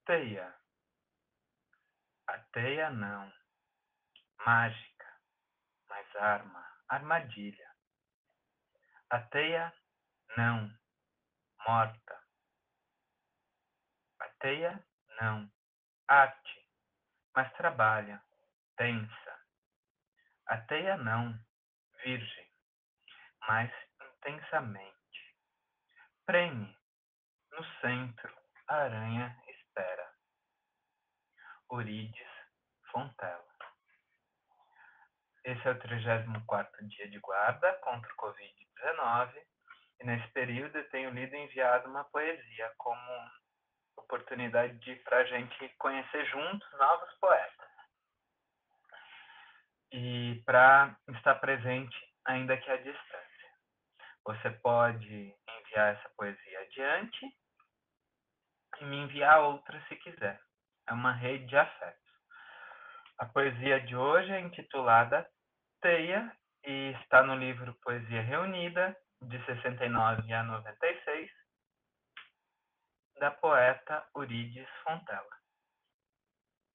Teia. A teia não. Mágica, mas arma, armadilha. A teia não. Morta. A teia não. Arte, mas trabalha, tensa. A teia não. Virgem, mas intensamente. Preme. No centro, a aranha espera. Eurídice Fontela. Esse é o 34º dia de guarda contra o Covid-19 e nesse período eu tenho lido e enviado uma poesia como oportunidade para a gente conhecer juntos novos poetas e para estar presente ainda que à distância. Você pode enviar essa poesia adiante e me enviar outra se quiser. É uma rede de afetos. A poesia de hoje é intitulada Teia e está no livro Poesia Reunida, de 69 a 96, da poeta Eurídice Fontela.